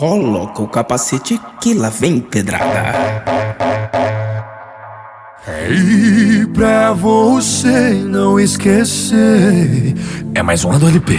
Coloca o capacete que lá vem pedrada. E pra você não esquecer, é mais um do LP.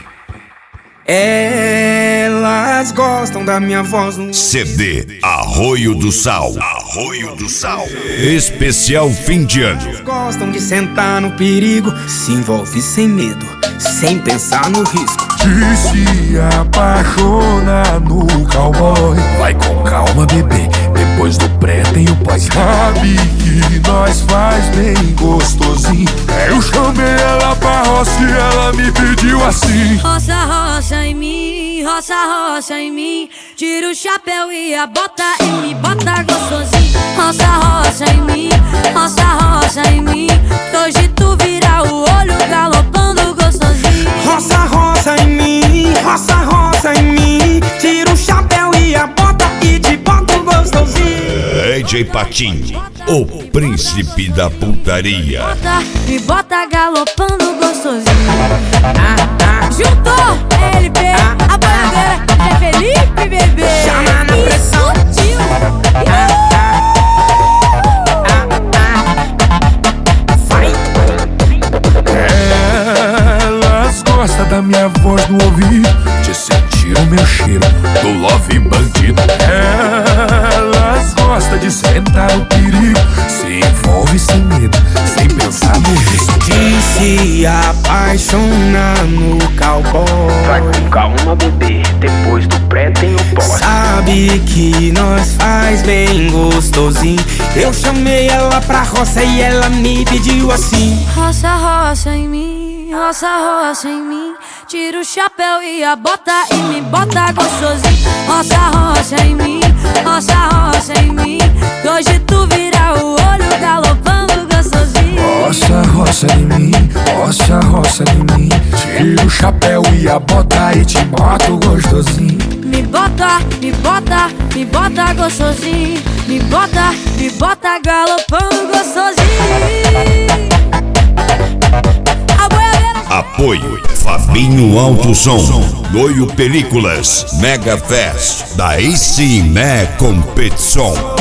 Elas gostam da minha voz no CD Arroio do Sal. Arroio do Sal. Especial fim de ano. Gostam de sentar no perigo, se envolve sem medo, sem pensar no risco. De se apaixonar no cowboy. Vai com calma, bebê, depois do pré tem o pós. Sabe que nós faz bem gostosinho. Eu chamei ela pra roça e ela me pediu assim: roça, roça em mim, roça, roça em mim. Tira o chapéu e a bota e me bota gostosinho. Roça, roça em mim, roça, roça em mim. Hoje tu vira o olho galopando gostosinho. Roça, roça em mim, roça, roça em mim. Tira o chapéu e a bota e te boto gostosinho. DJ Patinho, o príncipe da putaria. Me bota galopando gostosinho. Juntou LP, a bandeira é Felipe, bebê. Chama na pressão. Elas gostam da minha voz no ouvido, de sentir o meu cheiro do love bandido. Elas gostam de sentar no perigo, se envolve sem medo, sem pensar no risco. De se apaixonar no cowboy. Vai com calma, bebê, depois do pré tem o pós. Sabe que nós faz bem gostosinho. Eu chamei ela pra roça e ela me pediu assim: roça, roça em mim, roça, roça em mim. Tira o chapéu e a bota e me bota gostosinho. Roça, roça em mim, roça, roça em mim. Hoje tu vira o olho galopando gostosinho. Roça, roça em mim, roça, roça em mim. Tira o chapéu e a bota e te boto gostosinho. Me bota, me bota, me bota gostosinho. Me bota galopando gostosinho. Apoio Fabinho Alto Som, Noio Películas, Mega Fest, da AC Competição.